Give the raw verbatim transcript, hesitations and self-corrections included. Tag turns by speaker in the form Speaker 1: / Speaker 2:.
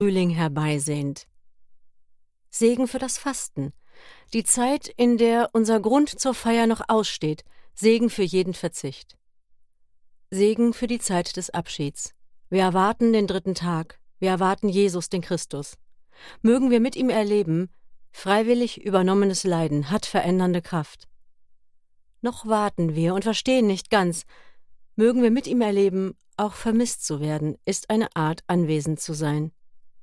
Speaker 1: Frühling herbeisehnt. Segen für das Fasten, die Zeit, in der unser Grund zur Feier noch aussteht, Segen für jeden Verzicht. Segen für die Zeit des Abschieds. Wir erwarten den dritten Tag, wir erwarten Jesus, den Christus. Mögen wir mit ihm erleben, freiwillig übernommenes Leiden hat verändernde Kraft. Noch warten wir und verstehen nicht ganz, mögen wir mit ihm erleben, auch vermisst zu werden, ist eine Art, anwesend zu sein.